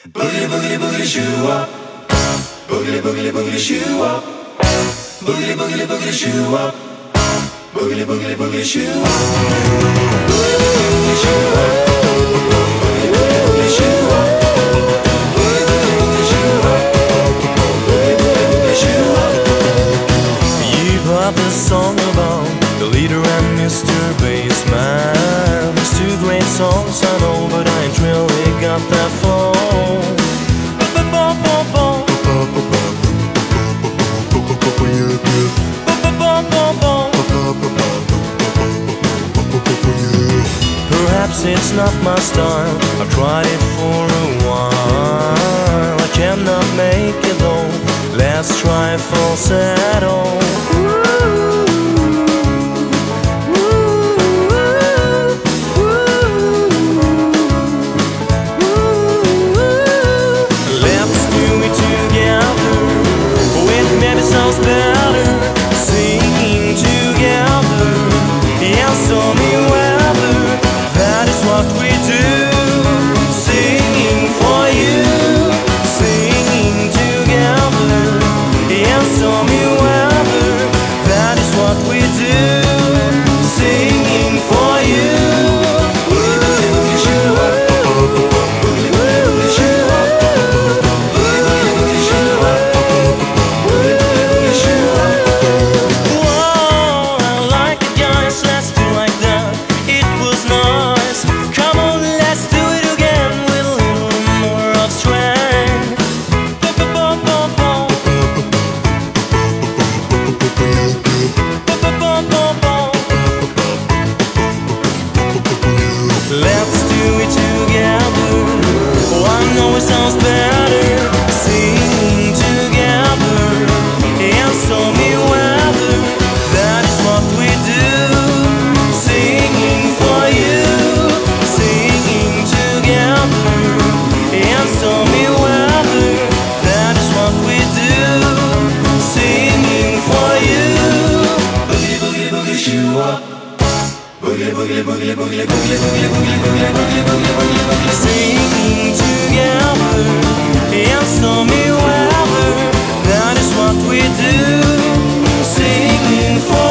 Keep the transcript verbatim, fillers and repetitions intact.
Boogity boogity boogity shoo up. Boogity boogity boogity shoo up. Boogity boogity boogity shoo up. Boogity boogity boogity shoo up. Boogity boogity boogity shoo up. Boogity boogity boogity shoo up. Boogity boogity boogity shoo up. Boogity boogity boogity shoo up. You've heard the song about the leader and Mister Bassman. There's two great songs I know, but I ain't really got that phone. Perhaps it's not my style, I've tried it for a while. I cannot make it though, let's try falsetto. Let's do it together, it maybe sounds better. Singing together, yeah, so me weather. That is what we do, singing for you, singing together, yeah, so me weather. That is what we do, singing for you. Boogie boogie boogie shoo up, boogie boogie boogie shoo up, boogie boogie boogie shoo up, boogie boogie boogie shoo up. Whoa, I like it, guys. Let's do like that. It was nice. Come on, let's do it again with a little more of strength. Let's do it together. Oh, I know it sounds better. Singing together, yeah, so me weather. That is what we do. Singing for you, singing together, yeah, so me weather. That is what we do. Singing for you. Boogity boogity boogity shoo up. Boogity boogity boogity boogity boogity boogity boogity boogity boogity boogity boogity boogity. Singing together, yeah, so me weather. That is what we do. Singing for